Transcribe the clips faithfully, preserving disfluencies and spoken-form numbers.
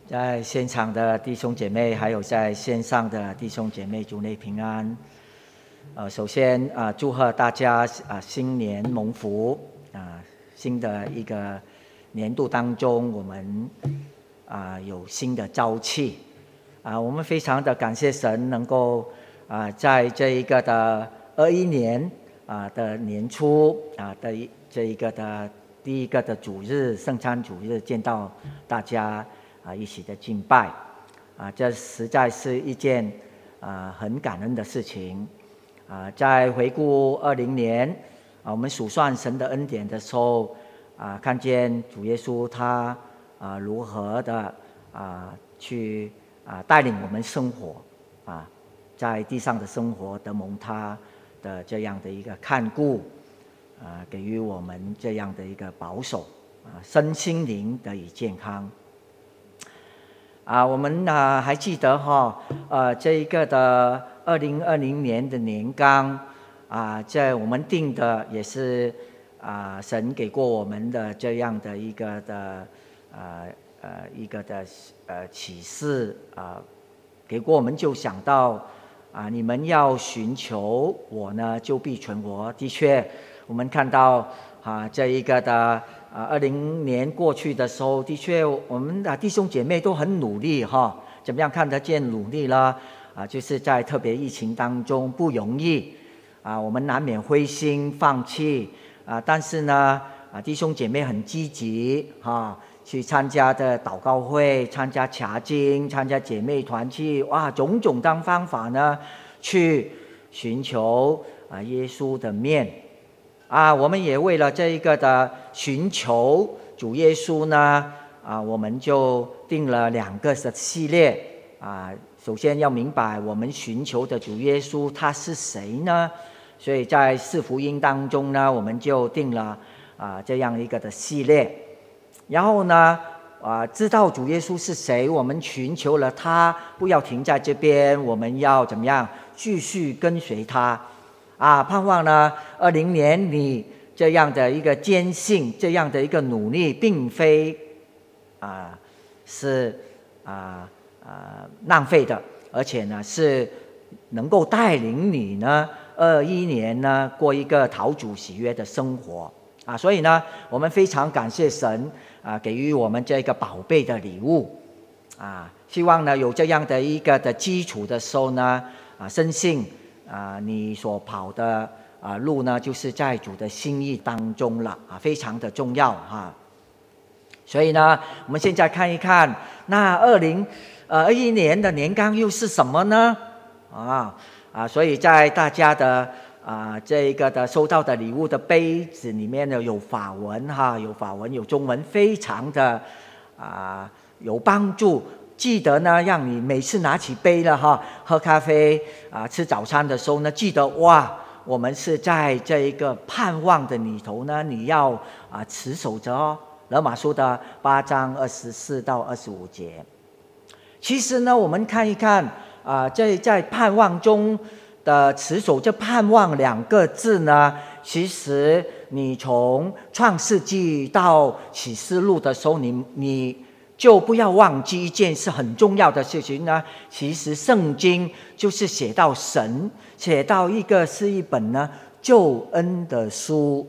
在现场的弟兄姐妹，还有在线上的弟兄姐妹，主内平安。呃，首先啊、呃，祝贺大家啊、呃、新年蒙福啊、呃！新的一个年度当中，我们啊、呃、有新的朝气啊、呃！我们非常的感谢神，能够啊、呃、在这一个的二一年啊、呃、的年初啊、呃、的这一个的第一个的主日圣餐主日，见到大家。啊，一起的敬拜，啊，这实在是一件啊很感恩的事情，啊，在回顾二零年，啊，我们数算神的恩典的时候，啊，看见主耶稣他啊如何的啊去啊带领我们生活，啊，在地上的生活得蒙他的这样的一个看顾，啊，给予我们这样的一个保守，啊，身心灵得以健康。啊，我们啊还记得哈，呃，这一个的二零二零年的年纲啊，在我们定的也是啊，神给过我们的这样的一个的呃呃一个的呃启示啊，给过我们就想到啊，你们要寻求我呢，就必存活。的确，我们看到啊这一个的。啊，二零年过去的时候，的确，我们的弟兄姐妹都很努力哈。怎么样看得见努力呢？啊，就是在特别疫情当中不容易啊，我们难免灰心放弃啊。但是呢，啊，弟兄姐妹很积极哈，去参加的祷告会，参加查经，参加姐妹团契，哇，种种当方法呢，去寻求啊耶稣的面。啊，我们也为了这一个的寻求主耶稣呢，啊，我们就定了两个的系列啊。首先要明白我们寻求的主耶稣他是谁呢？所以在四福音当中呢，我们就定了啊这样一个的系列。然后呢，啊，知道主耶稣是谁，我们寻求了他，不要停在这边，我们要怎么样继续跟随他。啊，盼望呢，二零年你这样的一个坚信，这样的一个努力，并非啊是啊啊浪费的，而且呢是能够带领你呢，二一年呢过一个讨主喜悦的生活啊。所以呢，我们非常感谢神啊，给予我们这个宝贝的礼物啊。希望呢有这样的一个的基础的时候呢，啊，深信。啊，你所跑的啊路呢，就是在主的心意当中了啊，非常的重要哈。所以呢，我们现在看一看，那二零呃二一年的年纲又是什么呢？啊啊，所以在大家的啊这一个的收到的礼物的杯子里面呢，有法文哈，有法文有中文，非常的啊有帮助。记得呢，让你每次拿起杯了哈，喝咖啡啊，吃早餐的时候呢，记得哇，我们是在这一个盼望的里头呢，你要啊持守着哦。罗马书的八章二十四到二十五节。其实呢，我们看一看啊，在在盼望中的持守，这盼望两个字呢，其实你从创世纪到启示录的时候，你你。就不要忘记一件事很重要的事情呢，其实圣经就是写到神，写到一个是一本呢救恩的书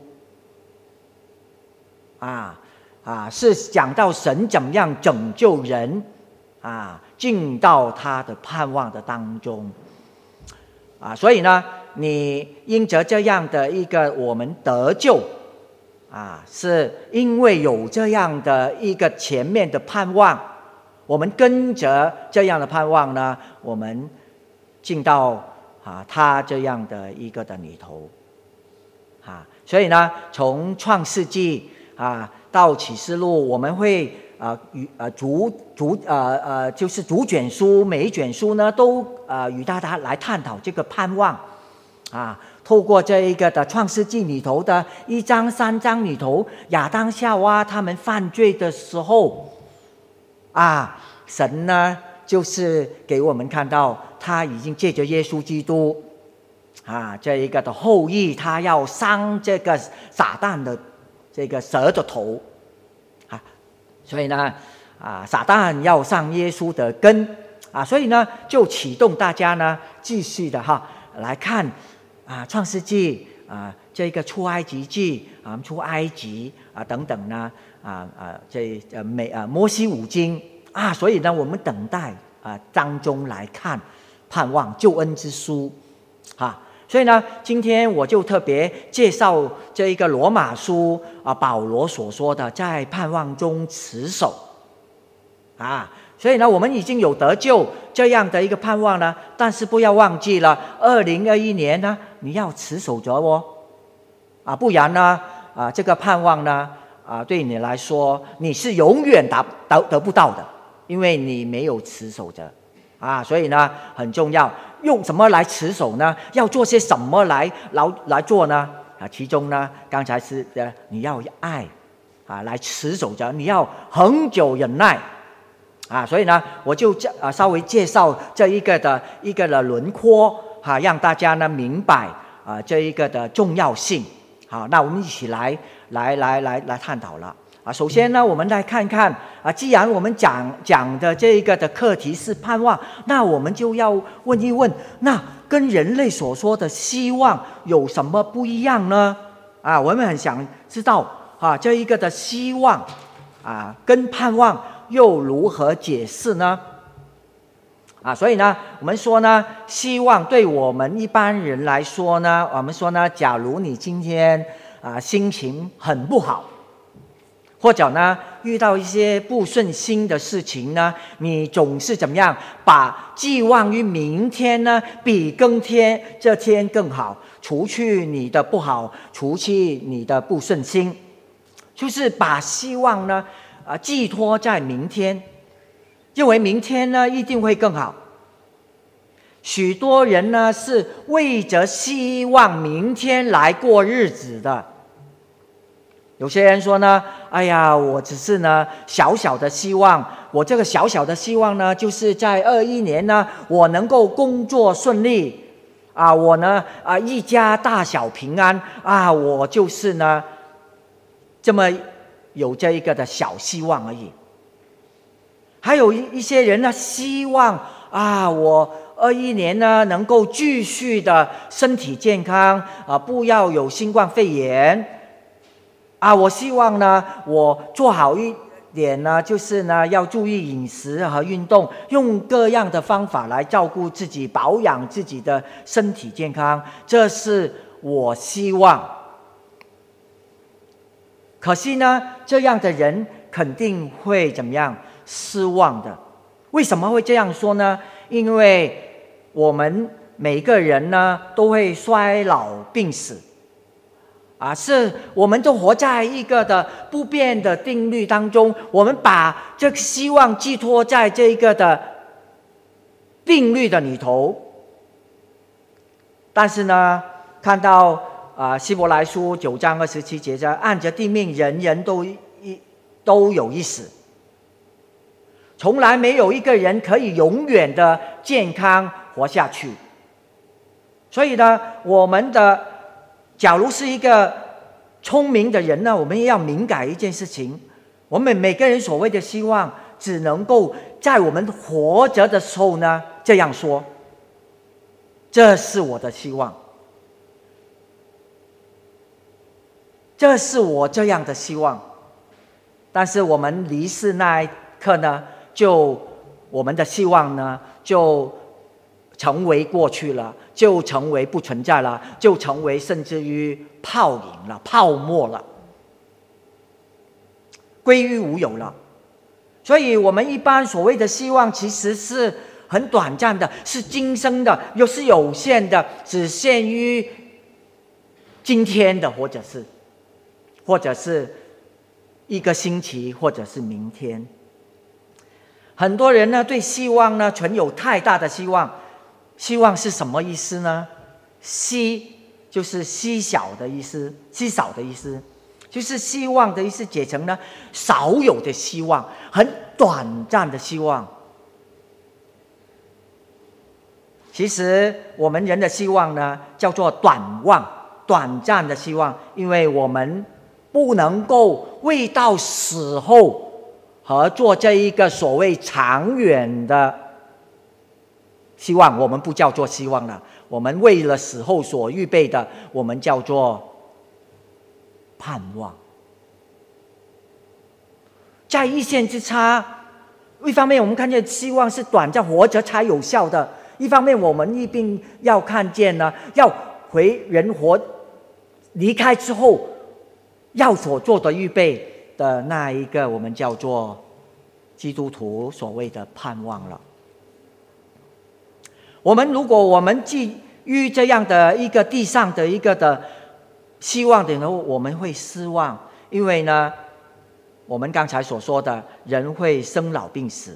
啊啊，是讲到神怎么样拯救人啊，进到他的盼望的当中啊。所以呢，你因着这样的一个我们得救啊，是因为有这样的一个前面的盼望，我们跟着这样的盼望呢，我们进到啊他这样的一个的里头啊。所以呢，从创世纪啊到启示录，我们会啊与呃逐逐呃呃就是逐卷书，每一卷书呢都呃与大家来探讨这个盼望啊。透过这一个的创世纪里头的一章三章里头，亚当夏娃他们犯罪的时候啊，神呢就是给我们看到他已经借着耶稣基督啊这一个的后裔，他要伤这个撒旦的这个蛇的头啊。所以呢啊，撒旦要上耶稣的根啊，所以呢，就启动大家呢继续的哈来看啊，创世纪啊，这个出埃及记啊，出埃及啊等等呢啊啊，这呃美啊摩西五经啊，所以呢，我们等待啊当中来看盼望救恩之书啊。所以呢，今天我就特别介绍这一个罗马书啊，保罗所说的在盼望中持守啊。所以呢，我们已经有得救这样的一个盼望呢，但是不要忘记了，二零二一年呢，你要持守着哦，啊，不然呢，啊，这个盼望呢，啊，对你来说你是永远达得得不到的，因为你没有持守着啊。所以呢，很重要。用什么来持守呢？要做些什么来来来做呢？啊，其中呢，刚才是的，你要爱啊，来持守着，你要恒久忍耐啊。所以呢，我就啊稍微介绍这一个的一个的轮廓啊，让大家呢明白啊这一个的重要性。好，那我们一起来来来来来探讨了。啊，首先呢，我们来看看啊，既然我们讲讲的这一个的课题是盼望，那我们就要问一问，那跟人类所说的希望有什么不一样呢？啊，我们很想知道啊，这一个的希望啊，跟盼望又如何解释呢？啊，所以呢，我们说呢，希望对我们一般人来说呢，我们说呢，假如你今天啊心情很不好，或者呢，遇到一些不顺心的事情呢，你总是怎么样？把寄望于明天呢，比更天这天更好，除去你的不好，除去你的不顺心，就是把希望呢，啊，寄托在明天，认为明天呢一定会更好。许多人呢是为着希望明天来过日子的。有些人说呢，哎呀，我只是呢小小的希望，我这个小小的希望呢，就是在二一年呢，我能够工作顺利啊，我呢啊一家大小平安啊，我就是呢这么有这一个的小希望而已。还有一一些人呢，希望啊，我二一年呢能够继续的身体健康啊，不要有新冠肺炎。啊，我希望呢，我做好一点呢，就是呢，要注意饮食和运动，用各样的方法来照顾自己，保养自己的身体健康，这是我希望。可惜呢，这样的人肯定会怎么样？失望的。为什么会这样说呢？因为我们每个人呢，都会衰老病死。啊，是我们都活在一个的不变的定律当中，我们把这个希望寄托在这个的定律的里头。但是呢，看到啊希伯来书九章二十七节说，按着定命，人人都一都有一死，从来没有一个人可以永远的健康活下去。所以呢，我们的假如是一个聪明的人呢，我们也要明白一件事情，我们每个人所谓的希望，只能够在我们活着的时候呢这样说，这是我的希望，这是我这样的希望。但是我们离世那一刻呢，就我们的希望呢就成为过去了，就成为不存在了，就成为甚至于泡影了、泡沫了，归于无有了。所以我们一般所谓的希望其实是很短暂的，是今生的，又是有限的，只限于今天的，或者是或者是一个星期，或者是明天。很多人呢对希望呢存有太大的希望。希望是什么意思呢？稀就是稀小的意思，稀少的意思，就是希望的意思解成呢少有的希望，很短暂的希望。其实我们人的希望呢叫做短望，短暂的希望，因为我们不能够未到死后和做这一个所谓长远的希望，我们不叫做希望了，我们为了死后所预备的，我们叫做盼望。在一线之差，一方面我们看见希望是短暂活着才有效的，一方面我们一定要看见呢，要回人活离开之后要所做的预备的那一个，我们叫做基督徒所谓的盼望了。我们如果我们基于这样的一个地上的一个的希望的时候，我们会失望，因为呢我们刚才所说的人会生老病死。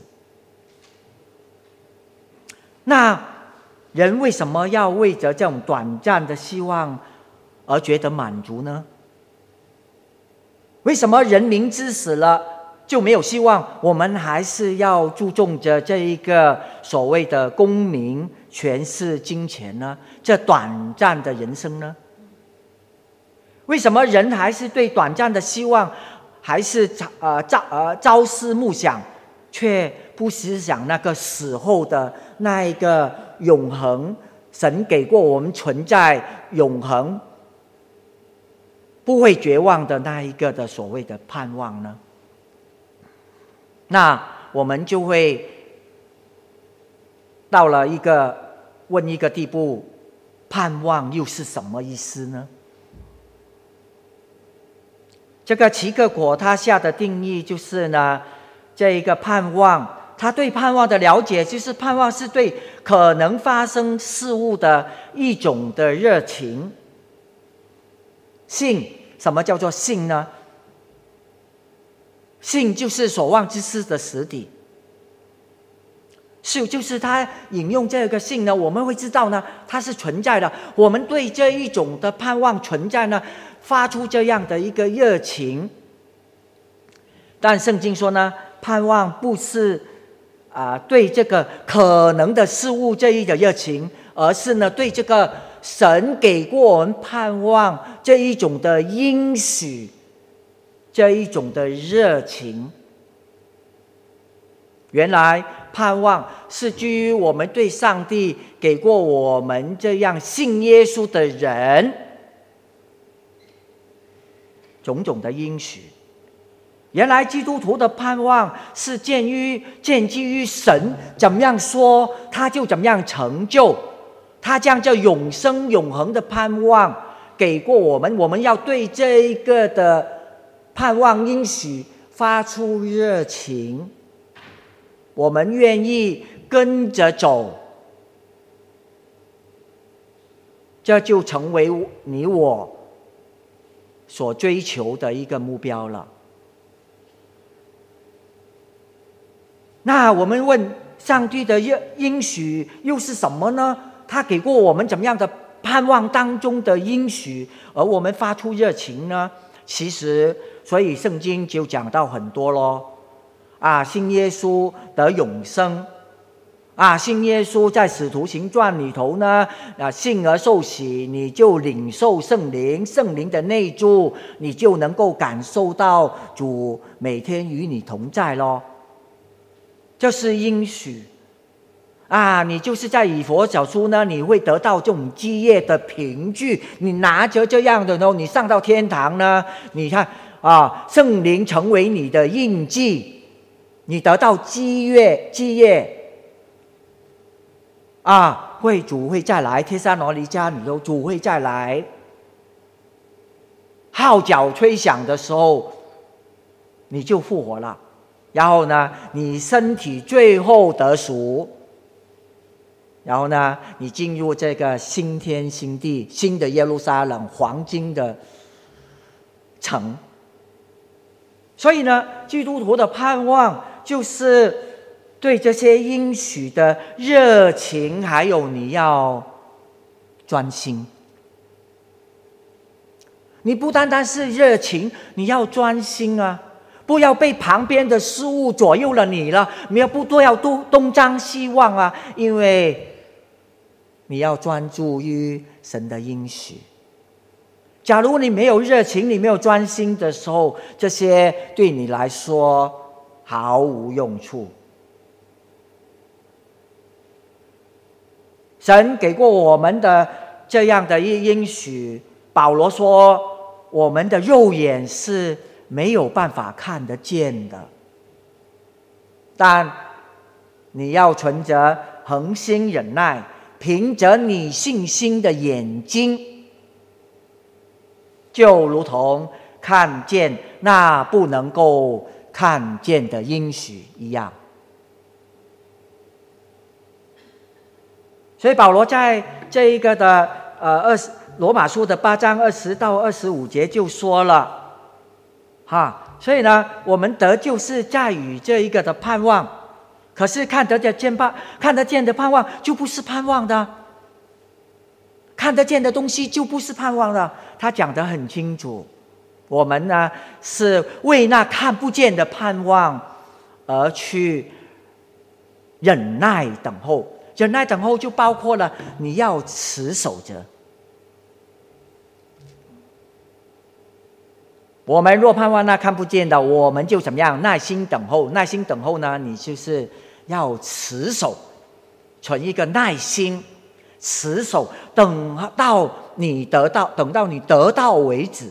那人为什么要为着这种短暂的希望而觉得满足呢？为什么人明知死了就没有希望，我们还是要注重着这一个所谓的功名、权势、金钱呢？这短暂的人生呢？为什么人还是对短暂的希望还是呃朝呃朝思暮想，却不思想那个死后的那一个永恒，神给过我们存在永恒不会绝望的那一个的所谓的盼望呢？那我们就会到了一个问一个地步，盼望又是什么意思呢？这个齐克果他下的定义就是呢，这一个盼望，他对盼望的了解就是盼望是对可能发生事物的一种的热情。信，什么叫做信呢？信就是所望之事的实底。是，就是他引用这个信呢，我们会知道呢，它是存在的。我们对这一种的盼望存在呢，发出这样的一个热情。但圣经说呢，盼望不是啊、呃、对这个可能的事物这一种热情，而是呢对这个神给过我们盼望这一种的应许，这一种的热情。原来盼望是基于我们对上帝给过我们这样信耶稣的人种种的应许。原来基督徒的盼望是建于建基于神怎么样说他就怎么样成就，他将这永生永恒的盼望给过我们，我们要对这一个的盼望应许发出热情，我们愿意跟着走，这就成为你我所追求的一个目标了。那我们问上帝的应许又是什么呢？他给过我们怎么样的盼望当中的应许，而我们发出热情呢？其实所以圣经就讲到很多咯。啊，信耶稣得永生，啊，信耶稣在使徒行传里头呢，啊，信而受洗，你就领受圣灵，圣灵的内住，你就能够感受到主每天与你同在咯。这是应许啊！你就是在以弗所书呢，你会得到这种基业的凭据。你拿着这样的呢，你上到天堂呢，你看啊，圣灵成为你的印记，你得到基业，基业啊，会主会再来，帖撒罗尼迦里头主会再来，号角吹响的时候，你就复活了。然后呢，你身体最后得赎，然后呢，你进入这个新天新地，新的耶路撒冷，黄金的城。所以呢，基督徒的盼望就是对这些应许的热情，还有你要专心。你不单单是热情，你要专心啊！不要被旁边的事物左右了你了，你要不都要东张西望啊！因为你要专注于神的应许。假如你没有热情，你没有专心的时候，这些对你来说毫无用处。神给过我们的这样的一应许，保罗说我们的肉眼是没有办法看得见的，但你要存着恒心忍耐，凭着你信心的眼睛，就如同看见那不能够看见的应许一样。所以保罗在这一个的呃二十罗马书的八章二十到二十五节就说了，哈，所以呢，我们得救是在于这一个的盼望，可是看得见盼看得见的盼望就不是盼望的，看得见的东西就不是盼望的。他讲得很清楚，我们呢是为那看不见的盼望而去忍耐等候。忍耐等候就包括了你要持守着。我们若盼望那看不见的，我们就怎么样？耐心等候。耐心等候呢，你就是要持守，存一个耐心，持守，等到你得到，等到你得到为止。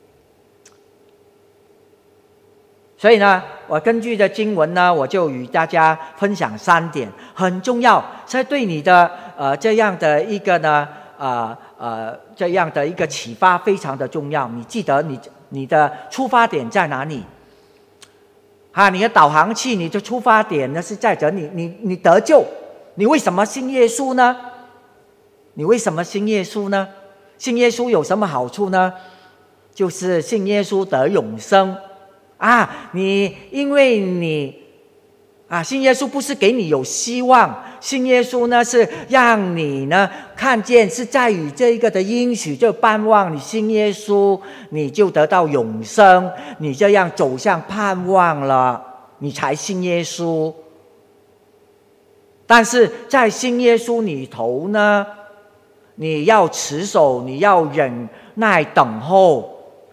所以呢，我根据的经文呢，我就与大家分享三点，很重要，是对你的呃这样的一个呢，呃呃这样的一个启发非常的重要。你记得你你的出发点在哪里？啊，你的导航器，你的出发点呢是在这里。你你得救，你为什么信耶稣呢？你为什么信耶稣呢？信耶稣有什么好处呢？就是信耶稣得永生。啊，你因为你啊，信耶稣不是给你有希望，信耶稣呢是让你呢看见是在于这一个的应许，就盼望你信耶稣，你就得到永生，你这样走向盼望了，你才信耶稣。但是在信耶稣里头呢，你要持守，你要忍耐等候。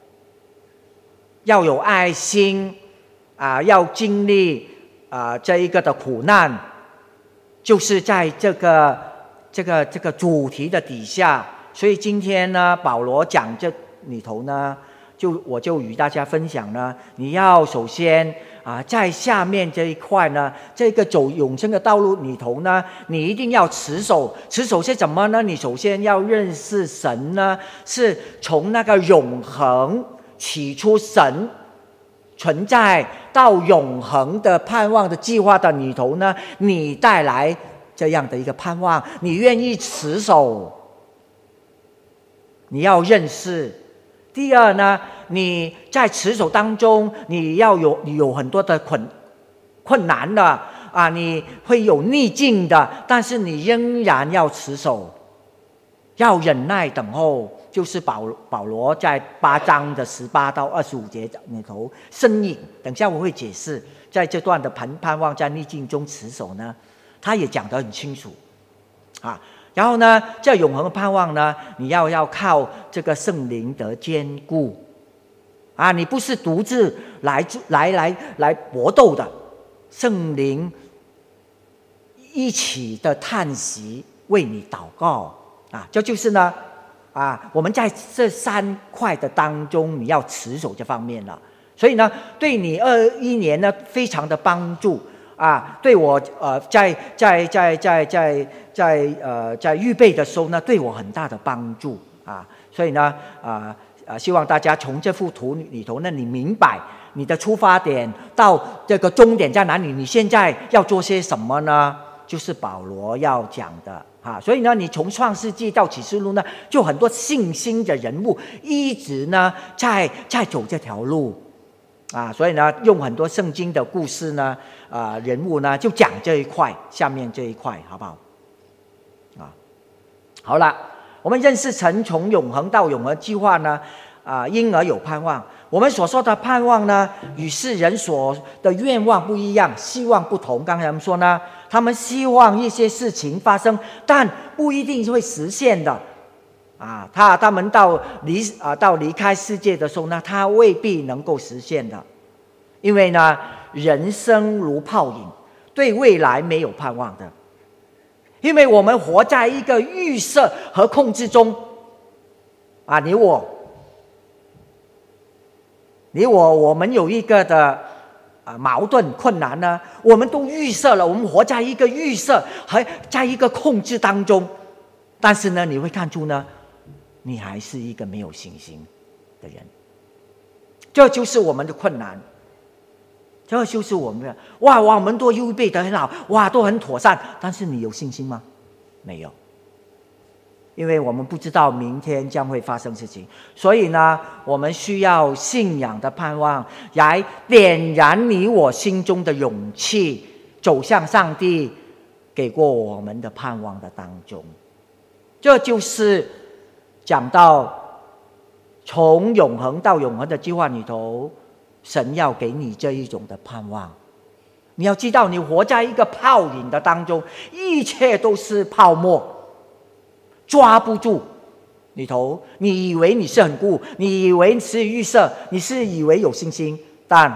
要有爱心啊，要经历啊这一个的苦难，就是在这个这个这个主题的底下。所以今天呢，保罗讲这里头呢，就我就与大家分享呢，你要首先啊，在下面这一块呢，这个走永生的道路里头呢，你一定要持守。持守是什么呢？你首先要认识神呢，是从那个永恒。起初神存在到永恒的盼望的计划的里头呢，你带来这样的一个盼望，你愿意持守，你要认识。第二呢，你在持守当中，你要有你有很多的困困难的啊，你会有逆境的，但是你仍然要持守，要忍耐等候。就是保保罗在八章的十八到二十五节里头深意，等下我会解释，在这段的盼盼望在逆境中持守呢，他也讲得很清楚啊。然后呢，这永恒的盼望呢，你要要靠这个圣灵的坚固啊，你不是独自来来来来搏斗的，圣灵一起的叹息，为你祷告啊，这就是呢。啊，我们在这三块的当中，你要持守这方面了。所以呢，对你二一年呢，非常的帮助啊。对我呃，在在在在在在呃在预备的时候呢，对我很大的帮助啊。所以呢，啊啊，希望大家从这幅图里头呢，你明白你的出发点到这个终点在哪里，你现在要做些什么呢？就是保罗要讲的。啊，所以呢，你从创世纪到启示录呢，就很多信心的人物一直呢在在走这条路，啊，所以呢，用很多圣经的故事呢，啊，人物呢就讲这一块，下面这一块，好不好？啊，好了，我们认识神从永恒到永恒计划呢，啊，因而有盼望。我们所说的盼望呢，与世人所的愿望不一样，希望不同。刚才我们说呢，他们希望一些事情发生，但不一定会实现的。啊，他他们到离啊到离开世界的时候呢，他未必能够实现的，因为呢， 人生如泡影，对未来没有盼望的。因为我们活在一个预设和控制中啊，你我你我我们有一个的啊矛盾困难呢，我们都预设了，我们活在一个预设和在一个控制当中。但是呢，你会看出呢，你还是一个没有信心的人。这就是我们的困难，这就是我们的哇，我们都预备得很好，哇，都很妥善，但是你有信心吗？没有，因为我们不知道明天将会发生事情，所以呢，我们需要信仰的盼望来点燃你我心中的勇气，走向上帝给过我们的盼望的当中。这就是讲到从永恒到永恒的计划里头，神要给你这一种的盼望。你要知道，你活在一个泡影的当中，一切都是泡沫，抓不住里头。你以为你是很固，你以为是预设，你是以为有信心，但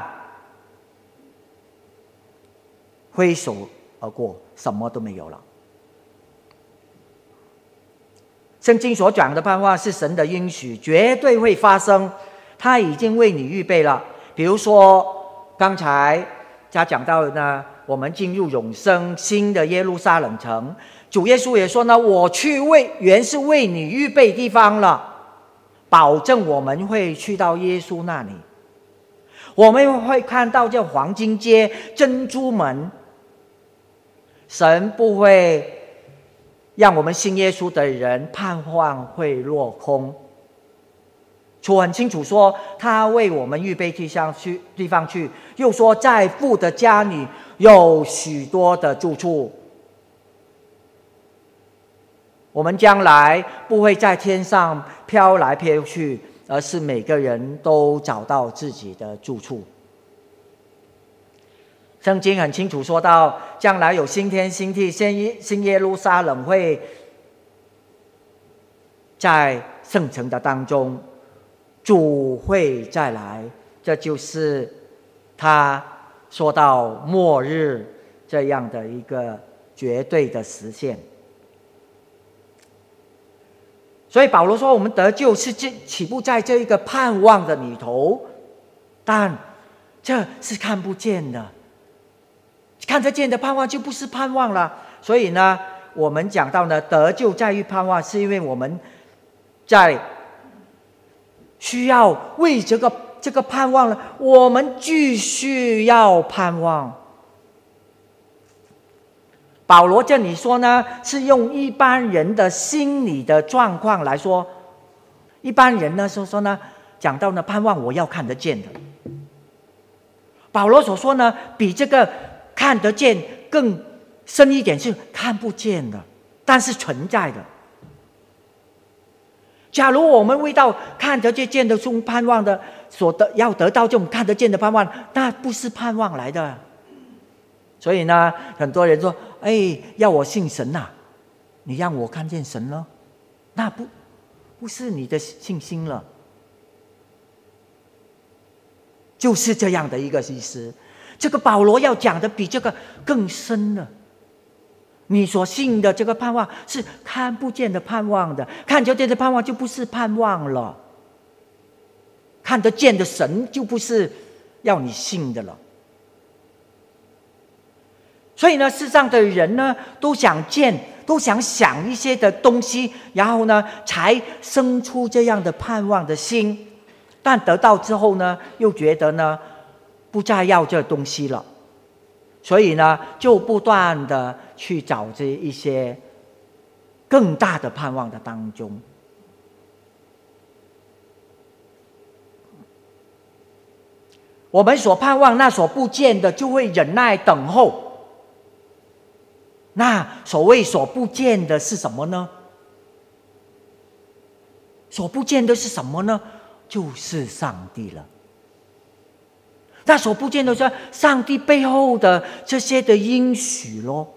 挥手而过，什么都没有了。圣经所讲的盼望是神的应许，绝对会发生，他已经为你预备了。比如说刚才他讲到呢，我们进入永生新的耶路撒冷城，主耶稣也说呢，我去为原是为你预备地方了，保证我们会去到耶稣那里，我们会看到这黄金街、珍珠门。神不会让我们信耶稣的人盼望会落空。主很清楚说，他为我们预备地方去，地方去，又说在父的家里有许多的住处。我们将来不会在天上飘来飘去，而是每个人都找到自己的住处。圣经很清楚说到，将来有新天新地，新耶路撒冷会在圣城的当中，主会再来，这就是他说到末日这样的一个绝对的实现。所以保罗说，我们得救是起步在这一个盼望的里头，但这是看不见的，看得见的盼望就不是盼望了。所以呢，我们讲到呢，得救在于盼望，是因为我们在需要为这个这个盼望了，我们继续要盼望。保罗这里说呢，是用一般人的心理的状况来说，一般人呢说说呢，讲到呢盼望我要看得见的。保罗所说呢，比这个看得见更深一点，是看不见的，但是存在的。假如我们为到看得见的中盼望的所得，要得到这种看得见的盼望，那不是盼望来的。所以呢，很多人说，哎，要我信神啊，你让我看见神了，那不不是你的信心了。就是这样的一个意思。这个保罗要讲的比这个更深了。你所信的这个盼望是看不见的盼望的，看得见的盼望就不是盼望了，看得见的神就不是要你信的了。所以呢，世上的人呢，都想见，都想想一些的东西，然后呢，才生出这样的盼望的心。但得到之后呢，又觉得呢，不再要这东西了，所以呢，就不断的去找这一些更大的盼望的当中。我们所盼望那所不见的，就会忍耐等候。那所谓所不见的是什么呢？所不见的是什么呢？就是上帝了。那所不见的是上帝背后的这些的应许咯，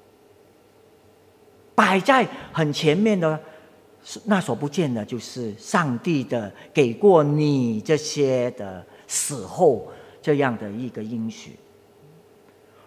摆在很前面的，那所不见的就是上帝的给过你这些的死后这样的一个应许。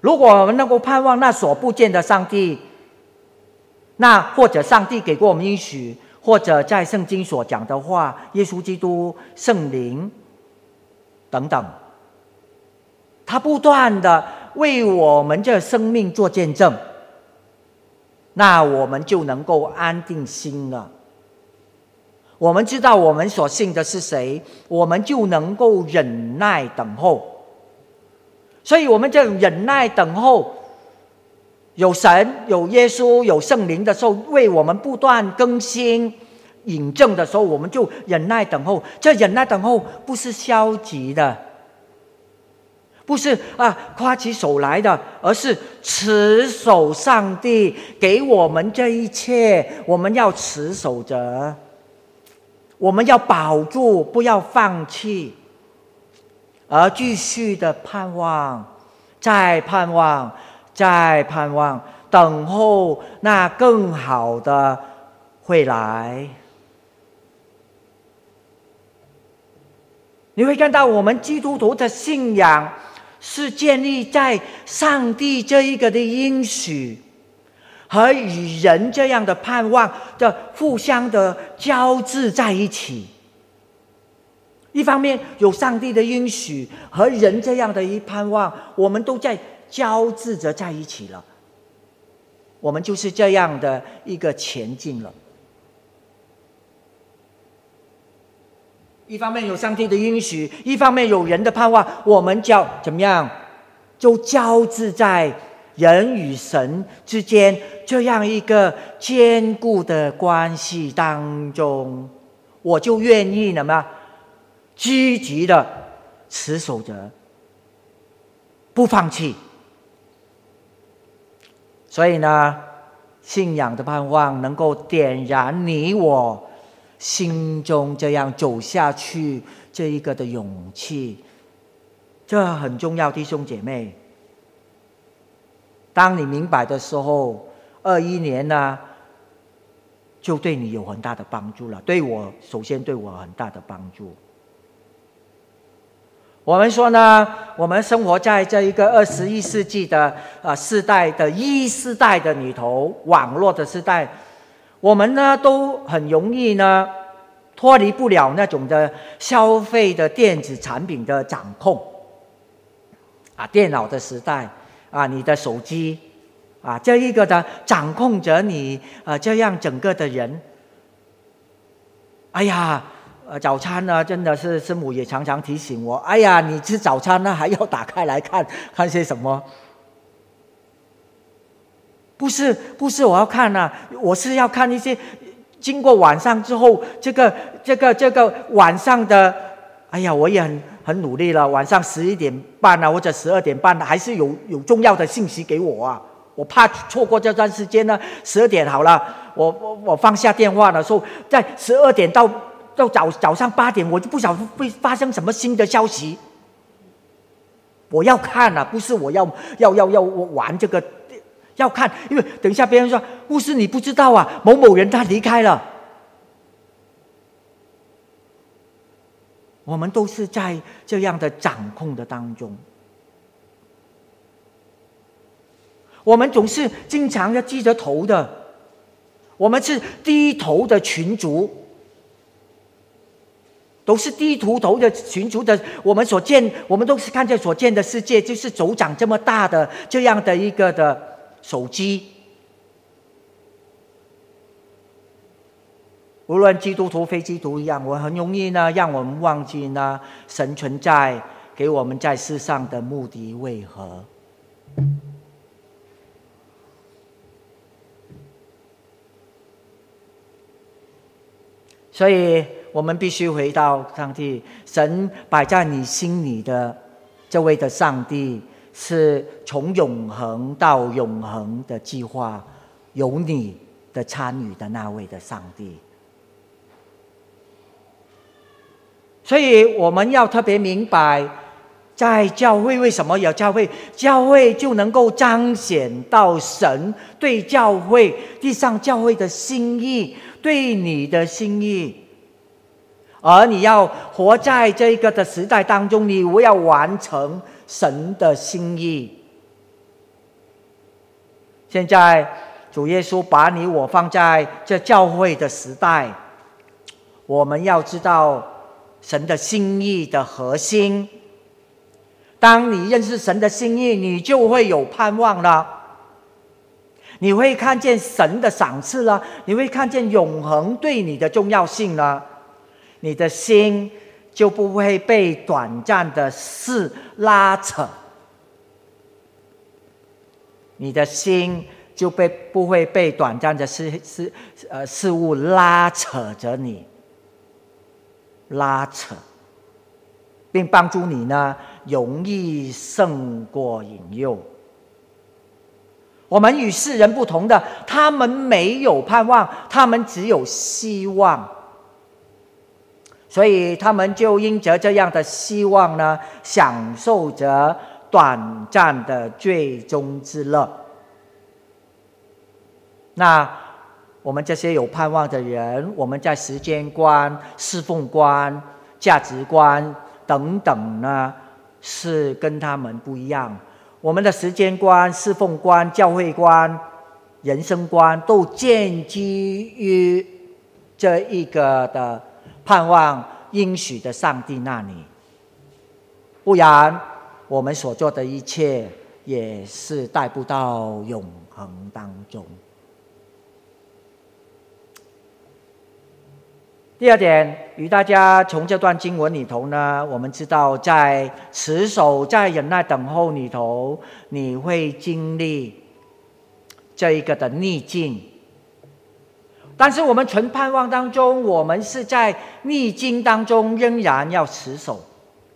如果我们能够盼望那所不见的上帝，那或者上帝给过我们应许，或者在圣经所讲的话，耶稣基督、圣灵等等，他不断的为我们这生命做见证，那我们就能够安定心了。我们知道我们所信的是谁，我们就能够忍耐等候。所以我们这种忍耐等候，有神、有耶稣、有圣灵的时候，为我们不断更新引证的时候，我们就忍耐等候。这忍耐等候不是消极的，不是啊夸起手来的，而是持守上帝给我们这一切，我们要持守着，我们要保住，不要放弃，而继续的盼望，再盼望，再盼望，等候那更好的会来。你会看到我们基督徒的信仰是建立在上帝这一个的应许和与人这样的盼望的互相的交织在一起。一方面有上帝的应许和人这样的一盼望，我们都在交织着在一起了，我们就是这样的一个前进了。一方面有上帝的应许，一方面有人的盼望，我们叫怎么样，就交织在人与神之间这样一个坚固的关系当中，我就愿意什么积极的持守着，不放弃。所以呢，信仰的盼望能够点燃你我心中这样走下去这一个的勇气，这很重要，弟兄姐妹。当你明白的时候，二一年呢，就对你有很大的帮助了。对我，首先对我很大的帮助。我们说呢，我们生活在这一个二十一世纪的呃世代的一世代的里头，网络的时代，我们呢都很容易呢脱离不了那种的消费的电子产品的掌控啊，电脑的时代啊，你的手机啊，这一个的掌控着你啊，这样整个的人。哎呀，呃，早餐呢，真的是师母也常常提醒我，哎呀，你吃早餐呢还要打开来看看些什么？不是，不是我要看啊，我是要看一些经过晚上之后，这个这个这个晚上的，哎呀，我也很很努力了，晚上十一点半啊，或者十二点半，还是有有重要的信息给我啊，我怕错过这段时间呢。十二点好了，我我我放下电话的时候，在十二点到到早早上八点，我就不晓得会发生什么新的消息。我要看啊，不是我要要要要玩这个。要看，因为等一下别人说牧师你不知道啊，某某人他离开了。我们都是在这样的掌控的当中，我们总是经常要低着头的，我们是低头的群族，都是低头头的群族的。我们所见，我们都是看见所见的世界，就是手掌这么大的这样的一个的手机。无论基督徒非基督徒一样，我很容易呢让我们忘记呢神存在给我们在世上的目的为何。所以我们必须回到上帝，神摆在你心里的这位的上帝，是从永恒到永恒的计划，有你的参与的那位的上帝。所以我们要特别明白，在教会为什么有教会？教会就能够彰显到神对教会地上教会的心意，对你的心意。而你要活在这个的时代当中，你要完成神的心意。 现在主耶稣把你我放在这教会的时代，我们要知道神的心意的核心。当你认识神的心意，你就会有盼望了。你会看见神的赏赐了，你会看见永恒对你的重要性了。你的心就不会被短暂的事拉扯，你的心就被不会被短暂的事事呃事物拉扯着你，拉扯，并帮助你呢容易胜过引诱。我们与世人不同的，他们没有盼望，他们只有希望，所以他们就因着这样的希望呢，享受着短暂的最终之乐。那我们这些有盼望的人，我们在时间观、侍奉观、价值观等等呢，是跟他们不一样。我们的时间观、侍奉观、教会观、人生观都建基于这一个的盼望应许的上帝那里，不然我们所做的一切也是带不到永恒当中。第二点，与大家从这段经文里头呢，我们知道在持守、在忍耐等候里头，你会经历这一个的逆境。但是我们存盼望当中，我们是在逆境当中仍然要持守，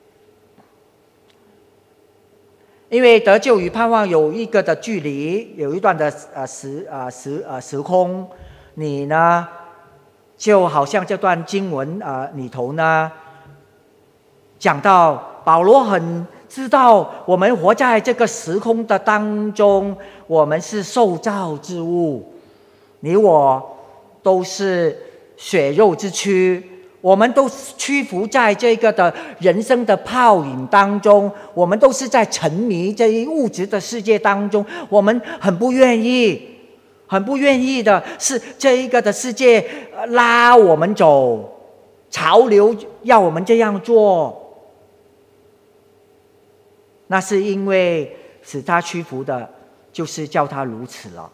因为得救与盼望有一个的距离，有一段的呃时呃时呃时空，你呢？就好像这段经文呃里头呢，讲到保罗很知道我们活在这个时空的当中，我们是受造之物，你我都是血肉之躯，我们都屈服在这个的人生的泡影当中，我们都是在沉迷这一物质的世界当中，我们很不愿意。很不愿意的是这一个的世界拉我们走，潮流要我们这样做，那是因为使他屈服的就是叫他如此了，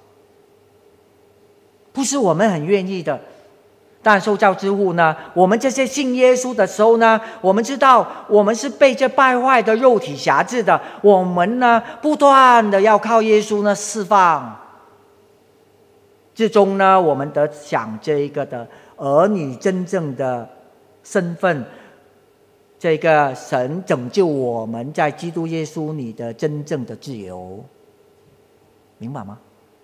不是我们很愿意的。但受造之物呢，我们这些信耶稣的时候呢，我们知道我们是被这败坏的肉体辖制的，我们呢不断的要靠耶稣呢释放，最终呢，我们得享这一个的儿女真正的身份，这个神拯救我们在基督耶稣里的真正的自由，明白吗？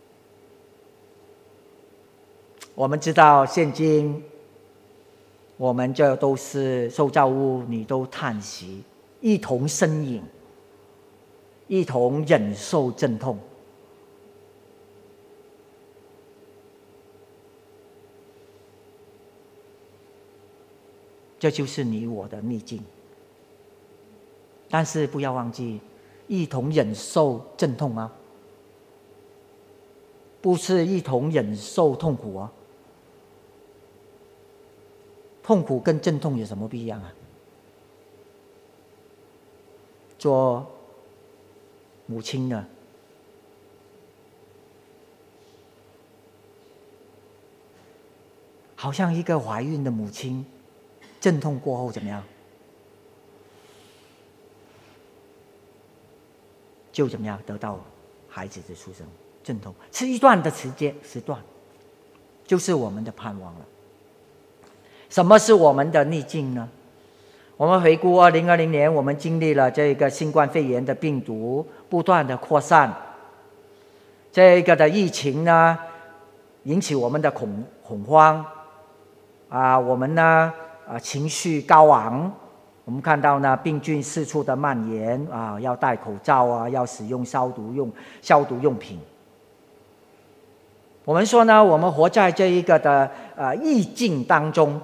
我们知道现今我们这都是受造物，你都叹息，一同呻吟，一同忍受阵痛。这就是你我的逆境，但是不要忘记，一同忍受阵痛啊，不是一同忍受痛苦啊。痛苦跟阵痛有什么不一样啊？做母亲的，好像一个怀孕的母亲，阵痛过后怎么样？就怎么样得到孩子的出生？阵痛是一段的时间时段，就是我们的盼望了。什么是我们的逆境呢？我们回顾二零二零年，我们经历了这个新冠肺炎的病毒不断的扩散，这个的疫情呢，引起我们的恐恐慌啊，我们呢啊情绪高昂，我们看到呢病菌四处的蔓延啊，要戴口罩啊，要使用消毒用消毒用品。我们说呢，我们活在这一个的呃逆境当中，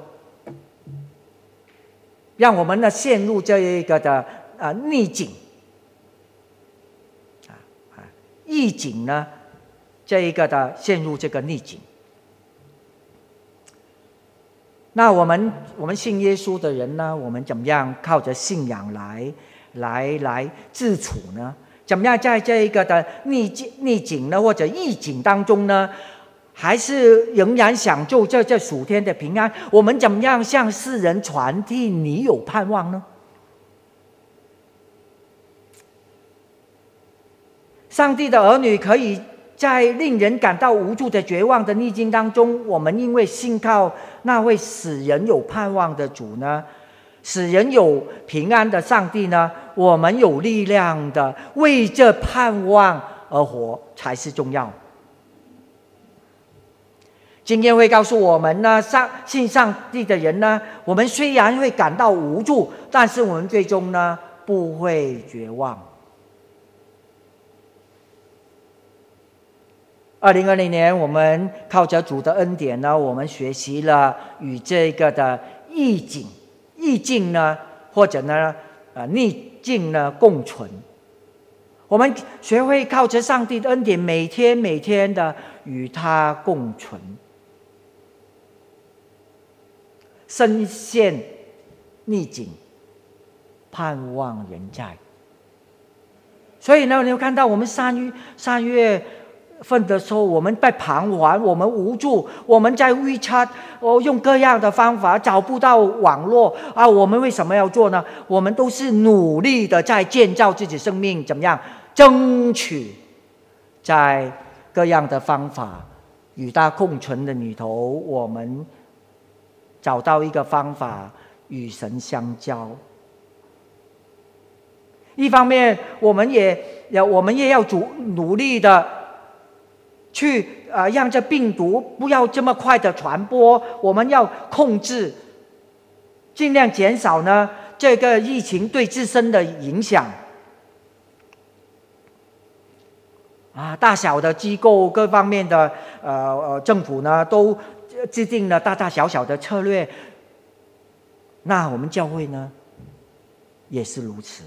让我们呢陷入这一个的呃逆境啊啊，逆境呢这一个的陷入这个逆境。那我们我们信耶稣的人呢，我们怎么样靠着信仰来来来自处呢？怎么样在这一个的逆境逆境呢，或者逆境当中呢，还是仍然享受这这属天的平安？我们怎么样向世人传递你有盼望呢？上帝的儿女可以在令人感到无助的绝望的逆境当中，我们因为信靠那位使人有盼望的主呢，使人有平安的上帝呢，我们有力量的为这盼望而活才是重要。经验会告诉我们呢，上信上帝的人呢，我们虽然会感到无助，但是我们最终呢不会绝望。二零二零年，我们靠着主的恩典呢，我们学习了与这个的逆境、逆境呢，或者呢，呃，逆境呢共存。我们学会靠着上帝的恩典，每天每天的与他共存，深陷逆境，盼望仍在。所以呢，你有看到我们三月三月。份的时候，我们在彷徨，我们无助，我们在 WeChat 哦，用各样的方法找不到网络啊，我们为什么要做呢？我们都是努力的在建造自己生命，怎么样争取在各样的方法与他共存的里头，我们找到一个方法与神相交。一方面，我们也要我们也要主努力的。去呃让这病毒不要这么快的传播，我们要控制，尽量减少呢这个疫情对自身的影响。啊，大小的机构各方面的呃呃政府呢都制定了大大小小的策略。那我们教会呢也是如此。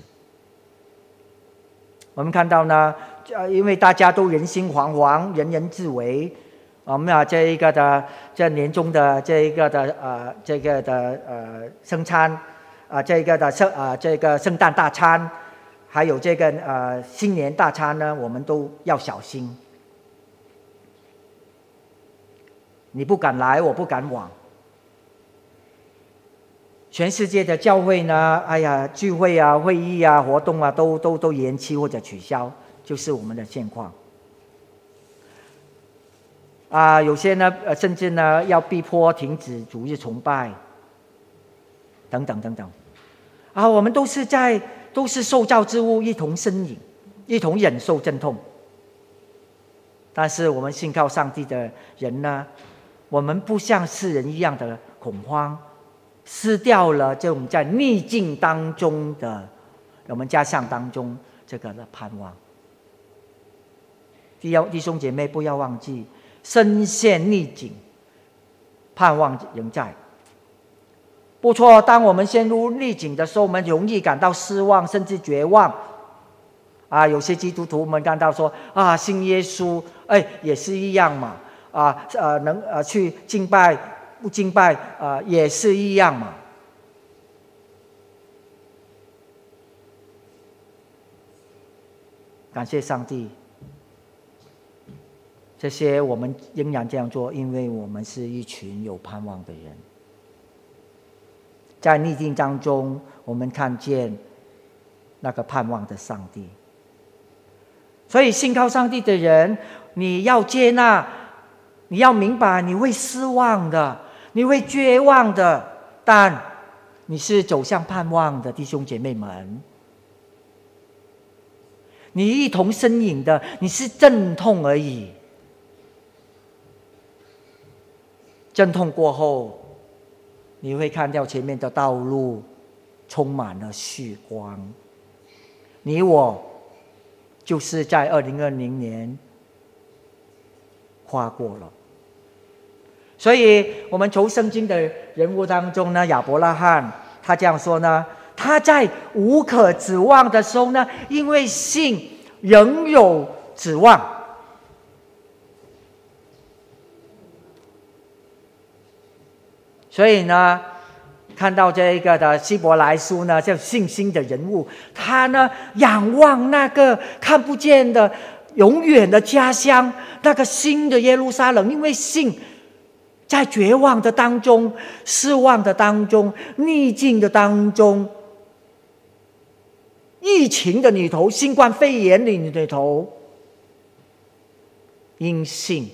我们看到呢。呃，因为大家都人心惶惶，人人自危，我们啊这一个的这年终的这一个的呃这个的呃圣餐啊、呃，这个的圣啊、呃、这个圣诞大餐，还有这个呃新年大餐呢，我们都要小心。你不敢来，我不敢往。全世界的教会呢，哎呀，聚会啊、会议啊、活动啊，都都都延期或者取消。就是我们的现况啊，有些呢，呃，甚至呢，要逼迫停止主日崇拜，等等等等，啊，我们都是在都是受造之物，一同呻吟，一同忍受阵痛。但是我们信靠上帝的人呢，我们不像世人一样的恐慌，失掉了这种在逆境当中的我们加上当中这个的盼望。弟兄姐妹，不要忘记，身陷逆境，盼望仍在。不错，当我们陷入逆境的时候，我们容易感到失望，甚至绝望。啊，有些基督徒我们看到说啊，信耶稣，哎，也是一样嘛。啊，呃，能呃去敬拜不敬拜啊、呃，也是一样嘛。感谢上帝。这些我们仍然这样做，因为我们是一群有盼望的人。在逆境当中，我们看见那个盼望的上帝。所以信靠上帝的人，你要接纳，你要明白，你会失望的，你会绝望的，但你是走向盼望的弟兄姐妹们。你一同呻吟的，你是阵痛而已。阵痛过后，你会看到前面的道路充满了旭光。你我就是在二零二零年跨过了。所以我们从圣经的人物当中呢，亚伯拉罕他这样说呢，他在无可指望的时候呢，因为信仍有指望。 所以呢，看到这一个的希伯来书呢，叫信心的人物，他呢仰望那个看不见的永远的家乡，那个新的耶路撒冷，因为信。在绝望的当中，失望的当中，逆境的当中，疫情的里头，新冠肺炎的里头，因信。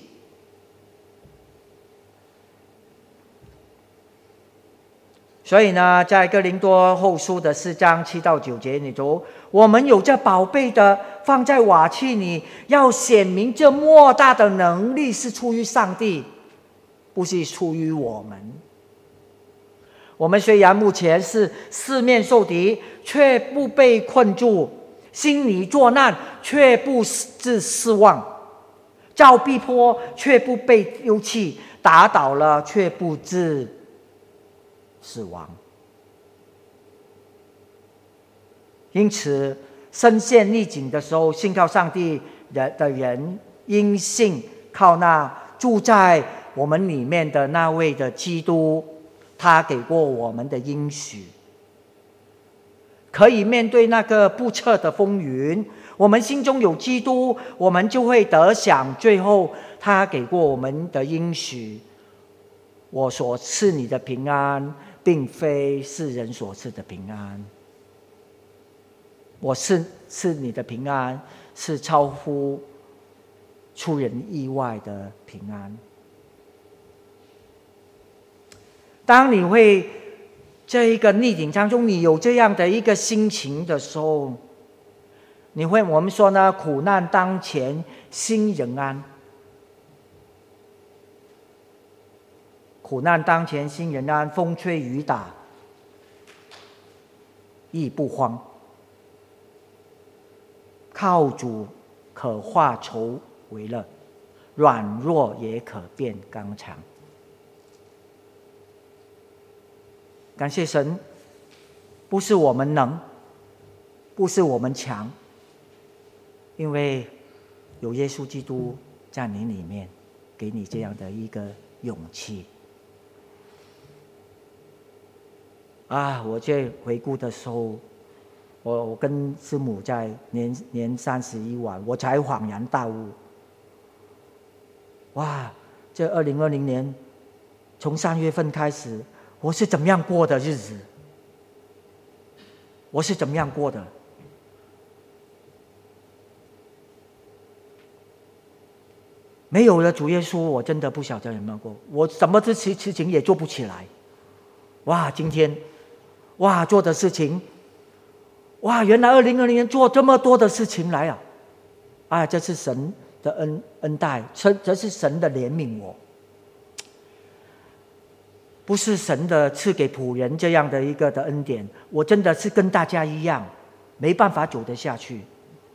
所以呢，在哥林多后书的四章七到九节里头，我们有这宝贝的放在瓦器里，要显明这莫大的能力是出于上帝，不是出于我们。我们虽然目前是四面受敌，却不被困住；心里作难，却不致失望；遭逼迫，却不被丢弃；打倒了，却不致死亡。因此，身陷逆境的时候，信靠上帝的人，因信靠那住在我们里面的那位的基督，他给过我们的应许，可以面对那个不测的风云。我们心中有基督，我们就会得享最后他给过我们的应许。我所赐你的平安，并非世人所赐的平安。我赐赐你的平安，是超乎出人意外的平安。当你会这一个逆境当中，你有这样的一个心情的时候，你会我们说呢，苦难当前心仍安。苦难当前心仍安，风吹雨打亦不慌。靠主可化愁为乐，软弱也可变刚强。感谢神，不是我们能，不是我们强，因为有耶稣基督在你里面，给你这样的一个勇气。啊，我在回顾的时候，我我跟师母在年年三十一晚，我才恍然大悟。哇，这二零二零年从三月份开始，我是怎么样过的日子？我是怎么样过的？没有了主耶稣，我真的不晓得有没有过。我什么事事情也做不起来。哇，今天，哇做的事情，哇原来二零二零年做这么多的事情来啊！啊，这是神的恩恩待，这这是神的怜悯我。不是神的赐给仆人这样的一个的恩典，我真的是跟大家一样，没办法走得下去。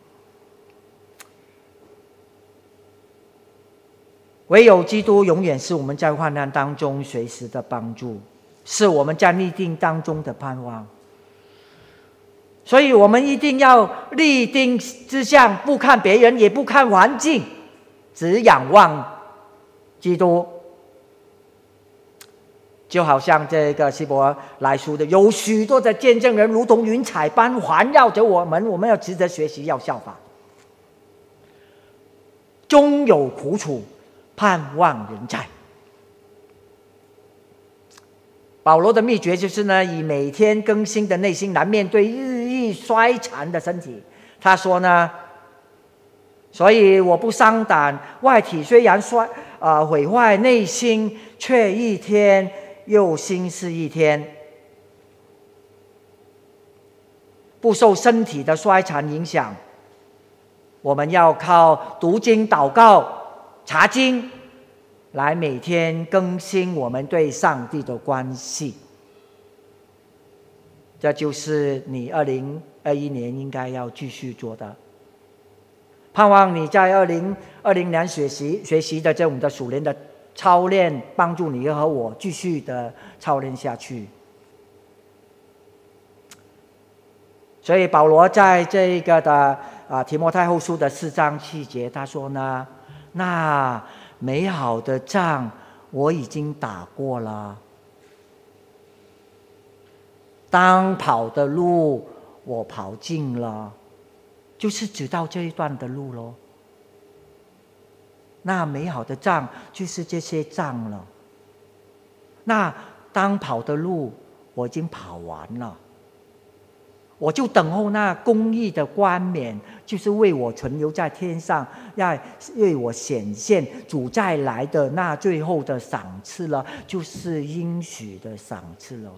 唯有基督永远是我们在患难当中随时的帮助，是我们在逆境当中的盼望。所以我们一定要立定志向，不看别人，也不看环境，只仰望基督。就好像这个希伯来书的，有许多的见证人，如同云彩般环绕着我们，我们要值得学习，要效法。终有苦楚，盼望人在。保罗的秘诀就是呢，以每天更新的内心来面对日益衰残的身体。他说呢，所以我不伤胆，外体虽然衰呃毁坏，内心却一天又新是一天，不受身体的衰残影响。我们要靠读经、祷告、查经来每天更新我们对上帝的关系。这就是你二零二一年应该要继续做的。盼望你在二零二零年学习学习的这种的属灵的操练，帮助你和我继续的操练下去。所以保罗在这个的啊提摩太后书的四章七节，他说呢，那美好的仗我已经打过了， 当跑的路我跑尽了，就是指到这一段的路咯。那美好的仗就是这些仗了。那当跑的路我已经跑完了，我就等候那公义的冠冕，就是为我存留在天上，要为我显现主再来的那最后的赏赐了，就是应许的赏赐了。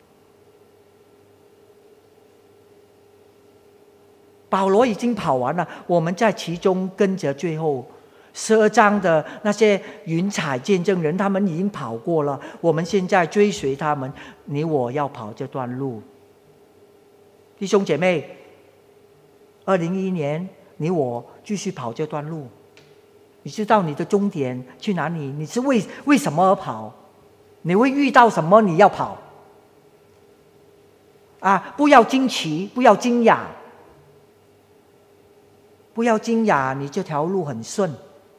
保罗已经跑完了，我们在其中跟着最后十二章的那些云彩见证人，他们已经跑过了，我们现在追随他们，你我要跑这段路。弟兄姐妹，二零一一年你我继续跑这段路，你知道你的终点去哪里？你是为为什么而跑？你会遇到什么？你要跑啊！不要惊奇，不要惊讶，不要惊讶，你这条路很顺，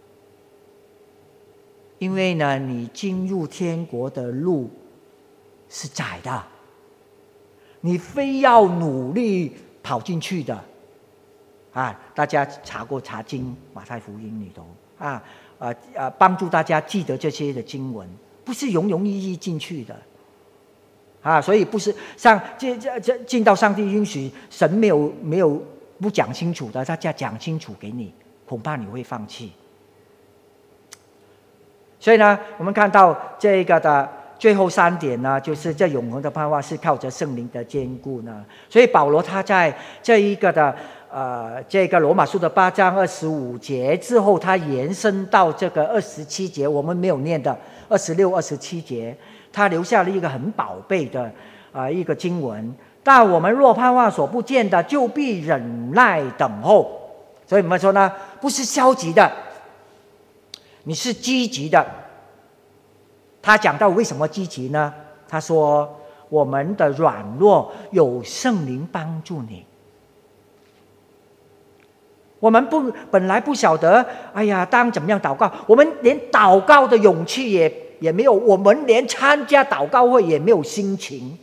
因为呢，你进入天国的路是窄的，你非要努力跑进去的啊！大家查过查经马太福音里头啊，呃呃，帮助大家记得这些的经文，不是容容易易进去的啊！所以不是上这这这进到上帝允许，神没有没有不讲清楚的，他家讲清楚给你，恐怕你会放弃。所以呢，我们看到这个的最后三点呢，就是这永恒的盼望是靠着圣灵的坚固呢。所以保罗他在这一个的呃这个罗马书的八章二十五节之后，他延伸到这个二十七节，我们没有念的二十六、二十七节，他留下了一个很宝贝的啊、呃、一个经文。但我们若盼望所不见的，就必忍耐等候。所以我们说呢，不是消极的，你是积极的。他讲到为什么积极呢？他说我们的软弱有圣灵帮助你。我们不本来不晓得，哎呀，当怎么样祷告，我们连祷告的勇气也也没有，我们连参加祷告会也没有心情。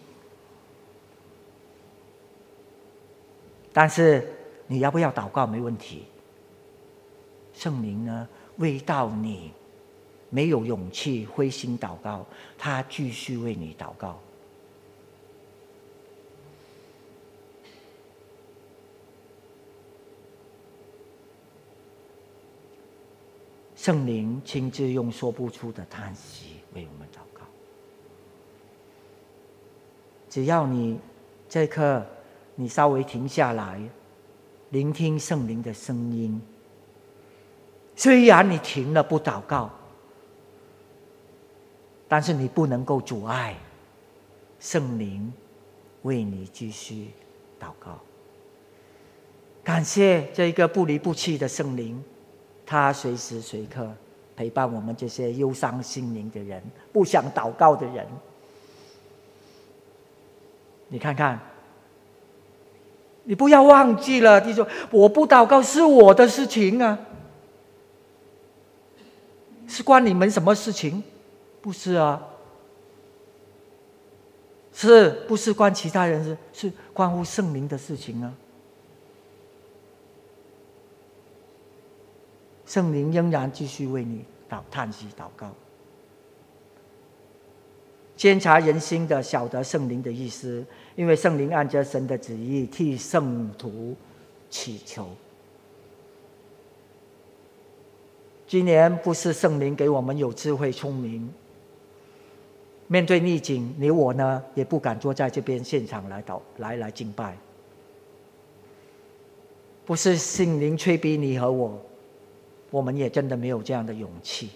但是你要不要祷告没问题，圣灵呢为到你没有勇气灰心祷告，他继续为你祷告。圣灵亲自用说不出的叹息为我们祷告。只要你这刻你稍微停下来，聆听圣灵的声音，虽然你停了不祷告，但是你不能够阻碍圣灵为你继续祷告。感谢这个不离不弃的圣灵，他随时随刻陪伴我们这些忧伤心灵的人，不想祷告的人。你看看，你不要忘记了，弟兄，我不祷告是我的事情啊，是关你们什么事情？不是啊，是不是关其他人事？是关乎圣灵的事情啊。圣灵仍然继续为你祷叹息祷告。监察人心的，晓得圣灵的意思，因为圣灵按着神的旨意替圣徒祈求。今年不是圣灵给我们有智慧聪明，面对逆境，你我呢也不敢坐在这边现场来祷来来敬拜。不是圣灵催逼你和我，我们也真的没有这样的勇气。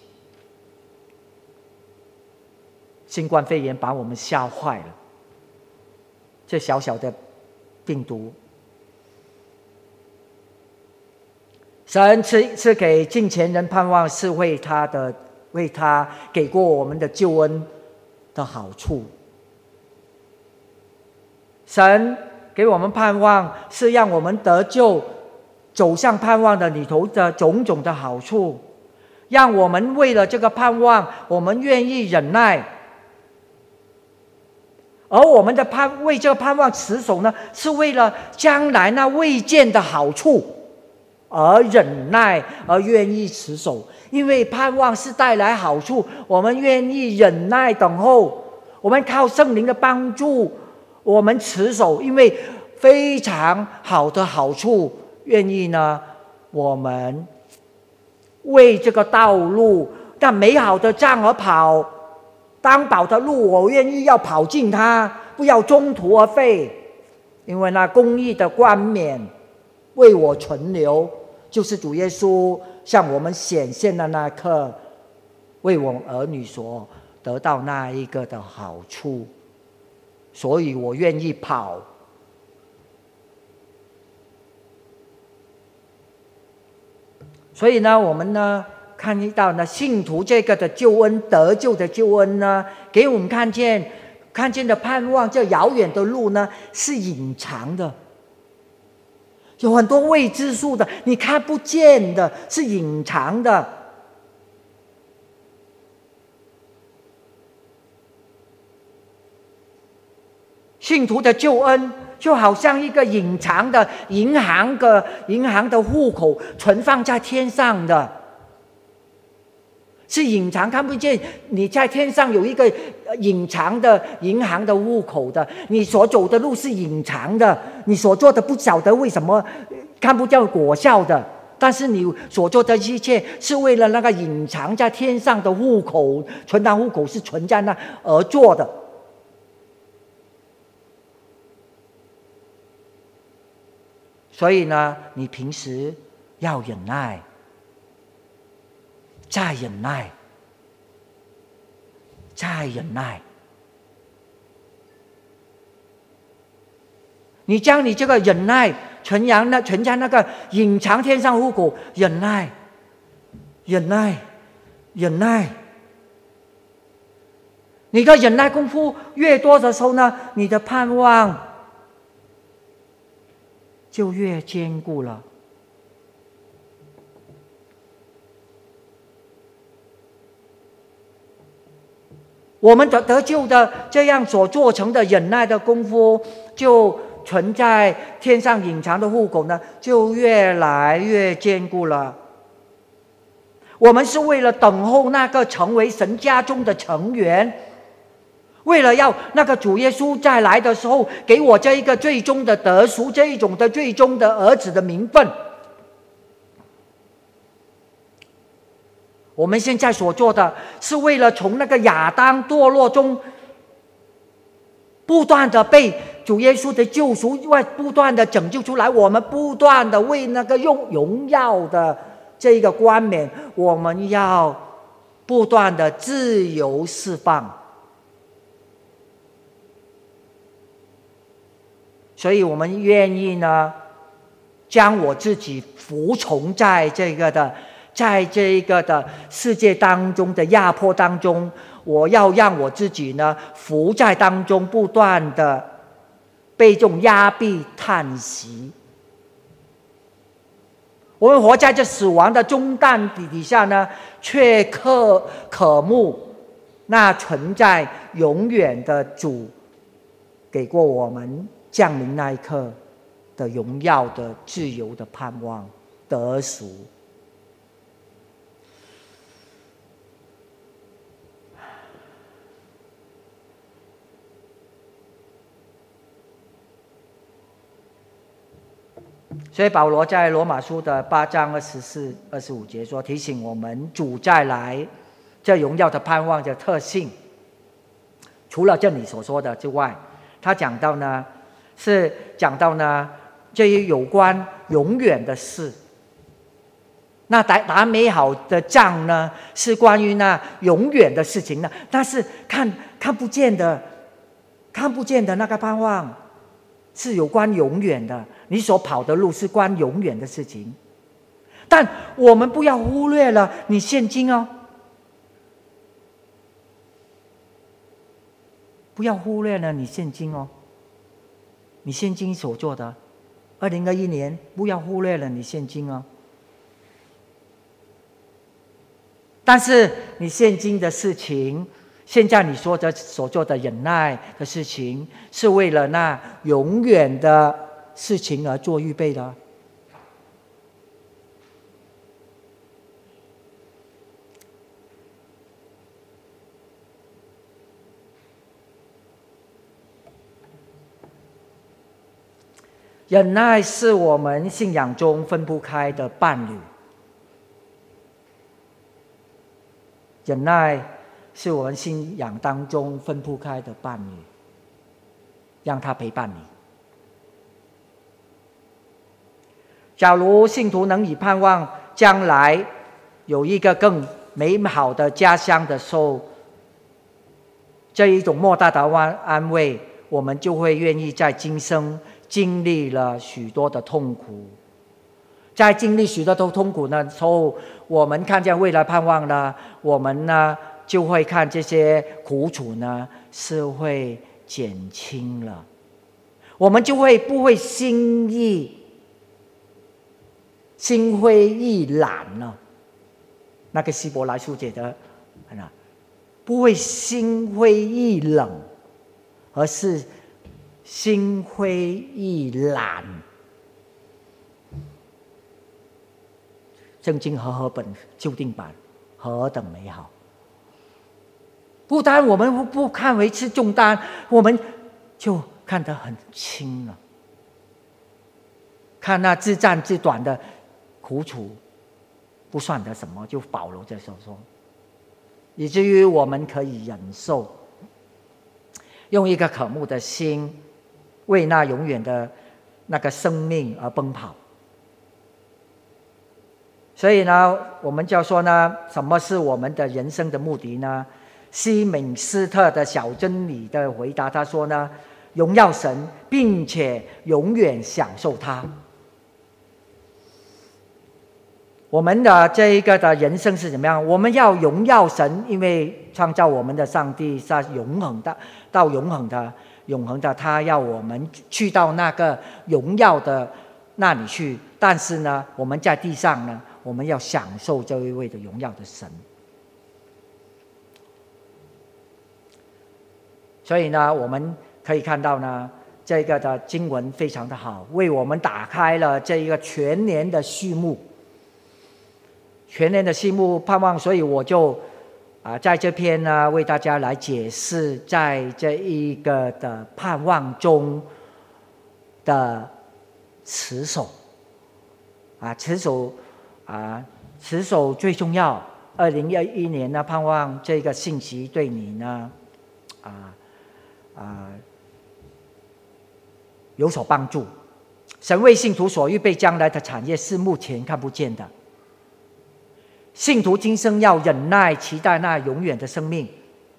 新冠肺炎把我们吓坏了，这小小的病毒，神赐赐给敬虔人盼望，是为他的为他给过我们的救恩的好处。神给我们盼望，是让我们得救，走向盼望的里头的种种的好处，让我们为了这个盼望，我们愿意忍耐。 而我们的盼为这个盼望持守呢，是为了将来那未见的好处而忍耐，而愿意持守。因为盼望是带来好处，我们愿意忍耐等候，我们靠圣灵的帮助，我们持守，因为非常好的好处，愿意呢，我们为这个道路那美好的仗而跑，当跑的路，我愿意要跑进它，不要中途而废，因为那公义的冠冕为我存留，就是主耶稣向我们显现的那刻，为我们儿女所得到那一个的好处，所以我愿意跑。所以呢，我们呢看到呢，信徒这个的救恩，得救的救恩呢，给我们看见，看见的盼望，这遥远的路呢是隐藏的，有很多未知数的，你看不见的，是隐藏的。信徒的救恩就好像一个隐藏的银行的银行的户口，存放在天上的，是隐藏看不见。你在天上有一个隐藏的银行的户口的，你所走的路是隐藏的，你所做的不晓得为什么看不见果效的，但是你所做的一切是为了那个隐藏在天上的户口，存档户口是存在那而做的。所以呢，你平时要忍耐，再忍耐，再忍耐。你将你这个忍耐存养那存在那个隐藏天上户口，忍耐，忍耐，忍耐。你的忍耐功夫越多的时候呢，你的盼望就越坚固了。我们得得救的这样所做成的忍耐的功夫，就存在天上隐藏的户口呢，就越来越坚固了。我们是为了等候那个成为神家中的成员，为了要那个主耶稣再来的时候，给我这一个最终的得赎，这一种的最终的儿子的名分。我们现在所做的是为了从那个亚当堕落中不断的被主耶稣的救赎外不断的拯救出来，我们不断的为那个用荣耀的这一个冠冕，我们要不断的自由释放。所以我们愿意呢，将我自己服从在这个的在这个的世界当中的压迫当中，我要让我自己呢伏在当中，不断的被这种压迫叹息。我们活在这死亡的重担底下呢，却可渴慕那存在永远的主给过我们降临那一刻的荣耀的自由的盼望得赎。所以保罗在罗马书的八章二十四、二十五节说，提醒我们主再来这荣耀的盼望的特性。除了这里所说的之外，他讲到呢，是讲到呢这些有关永远的事。那打打美好的仗呢，是关于那永远的事情呢，但是看看不见的、看不见的那个盼望，是有关永远的。你所跑的路是关永远的事情，但我们不要忽略了你现今哦，不要忽略了你现今哦，你现今所做的，二零二一年不要忽略了你现今哦。但是你现今的事情， 现在你说的所做的忍耐的事情，是为了那永远的事情而做预备的。忍耐是我们信仰中分不开的伴侣，忍耐是我们信仰当中分不开的伴侣，让他陪伴你。假如信徒能以盼望将来有一个更美好的家乡的时候，这一种莫大的安慰，我们就会愿意在今生经历了许多的痛苦。在经历许多的痛苦的时候，我们看见未来盼望呢，我们呢就会看这些苦楚呢是会减轻了，我们就会不会心意心灰意懒了。那个希伯来书写的，不会心灰意冷，而是心灰意懒。圣经和合本修订版何等美好！不单我们不看为是重担，我们就看得很轻了。看那自战自短的苦楚，不算得什么，就保留在手中，以至于我们可以忍受，用一个渴慕的心，为那永远的那个生命而奔跑。所以呢，我们就说呢，什么是我们的人生的目的呢？西敏斯特的小真理的回答，他说呢，荣耀神，并且永远享受他。我们的这一个的人生是怎么样？我们要荣耀神，因为创造我们的上帝是永恒的，到永恒的永恒的，他要我们去到那个荣耀的那里去。但是呢，我们在地上呢，我们要享受这一位的荣耀的神。所以呢，我们可以看到呢，这个的经文非常的好，为我们打开了这一个全年的序幕。全年的序幕盼望，所以我就啊，在这篇呢，为大家来解释，在这一个的盼望中的持守啊，持守啊，持守最重要。二零二一年呢，盼望这个信息对你呢，啊啊有所帮助。神为信徒所预备将来的产业是目前看不见的。信徒今生要忍耐，期待那永远的生命，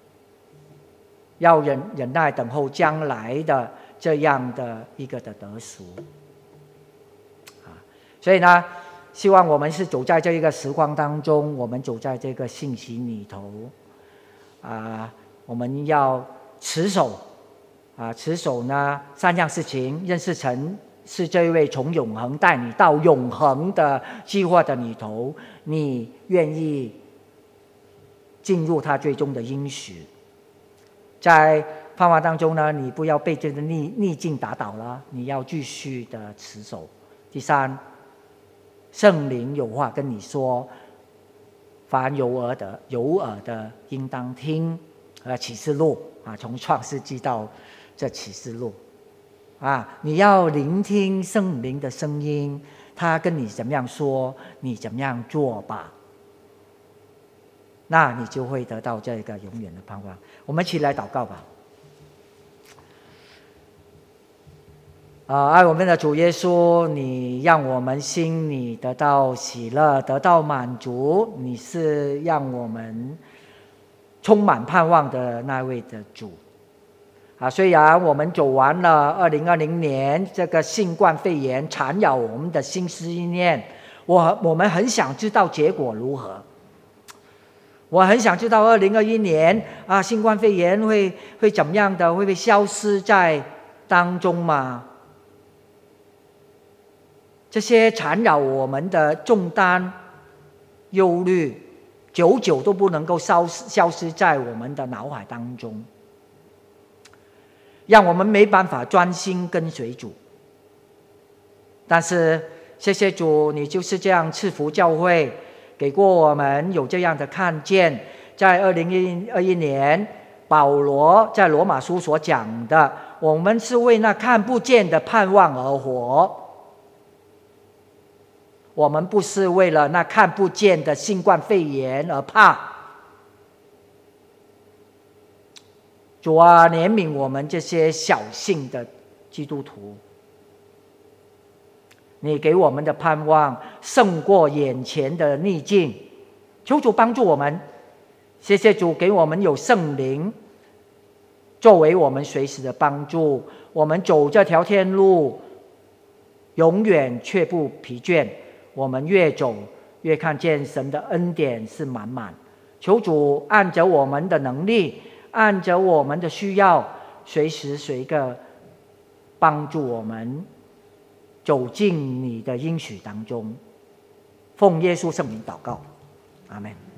要忍忍耐等候将来的这样的一个的得赎。啊，所以呢，希望我们是走在这一个时光当中，我们走在这个信息里头，啊，我们要持守，啊，持守呢三样事情：认识神是这一位从永恒带你到永恒的计划的里头，你愿意进入他最终的应许。在盼望当中呢，你不要被这个逆逆境打倒了，你要继续的持守。第三，圣灵有话跟你说，凡有耳的有耳的应当听。呃，启示录啊，从创世纪到这启示录啊，你要聆听圣灵的声音，他跟你怎么样说，你怎么样做吧，那你就会得到这个永远的盼望。我们一起来祷告吧。啊，爱我们的主耶稣，你让我们心里得到喜乐，得到满足，你是让我们充满盼望的那位的主。啊，虽然我们走完了二零二零年这个新冠肺炎缠绕我们的心思意念，我我们很想知道结果如何。我很想知道二零二一年啊，新冠肺炎会会怎么样的，会不会消失在当中吗？这些缠绕我们的重担、忧虑， 久久都不能够消失消失在我们的脑海当中，让我们没办法专心跟随主。但是谢谢主，你就是这样赐福教会，给过我们有这样的看见。在二零二一年，保罗在罗马书所讲的，我们是为那看不见的盼望而活，我们不是为了那看不见的新冠肺炎而怕。主啊，怜悯我们这些小信的基督徒，你给我们的盼望胜过眼前的逆境，求主帮助我们。谢谢主给我们有圣灵作为我们随时的帮助，我们走这条天路永远却不疲倦，我们越走越看见神的恩典是满满。求主按着我们的能力，按着我们的需要，随时随刻帮助我们走进你的应许当中。奉耶稣圣名祷告，阿们。